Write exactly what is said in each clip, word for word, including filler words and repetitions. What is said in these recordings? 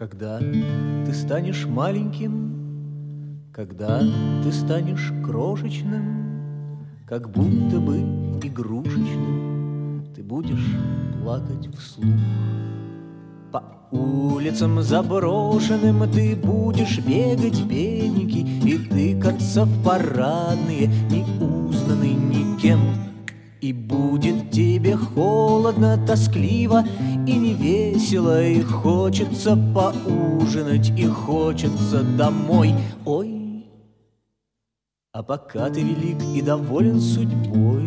Когда ты станешь маленьким, когда ты станешь крошечным, как будто бы игрушечным, ты будешь плакать вслух. По улицам заброшенным ты будешь бегать бедненький и тыкаться в парадные, не узнанный никем. И будет тебе холодно, тоскливо и невесело, и хочется поужинать, и хочется домой. Ой, а пока ты велик и доволен судьбой,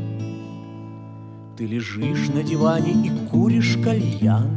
ты лежишь на диване и куришь кальян,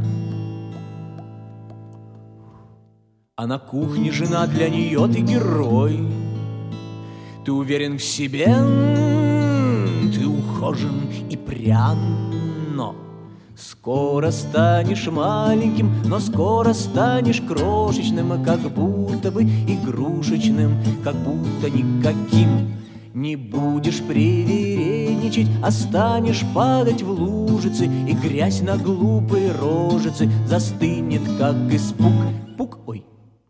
а на кухне жена, для нее ты герой. Ты уверен в себе, ты ухожен и прян, но скоро станешь маленьким, но скоро станешь крошечным, как будто бы игрушечным, как будто никаким. Не будешь привередничать, а станешь падать в лужицы, и грязь на глупые рожицы застынет, как испуг. Пук, ой.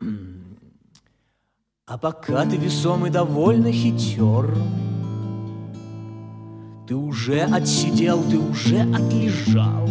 А пока ты весомый, довольно хитер, ты уже отсидел, ты уже отлежал.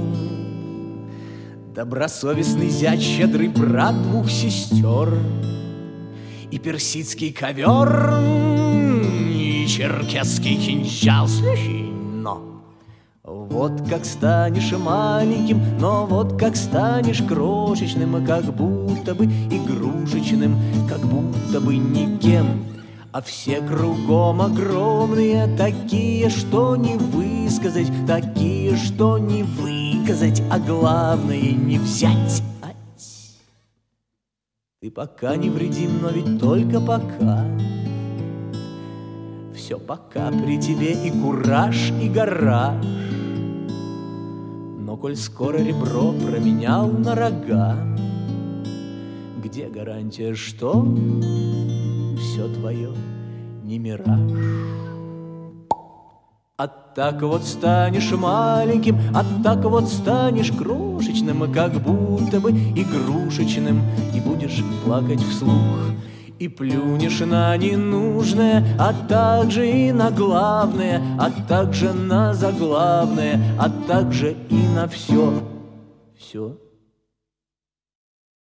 Добросовестный зять, щедрый брат двух сестер, и персидский ковер, и черкесский кинжал. Слушай, но вот как станешь маленьким, но вот как станешь крошечным, как будто бы игрушечным, как будто бы никем. А все кругом огромные, такие, что не высказать, такие, что не выказать, а главное не взять. Ать. Ты пока невредим, но ведь только пока. Все пока при тебе и кураж, и гараж. Но коль скоро ребро променял на рога, где гарантия, что все твое не мираж? А так вот станешь маленьким, а так вот станешь крошечным, как будто бы игрушечным, и будешь плакать вслух. И плюнешь на ненужное, а также и на главное, а также на заглавное, а также и на все. Все.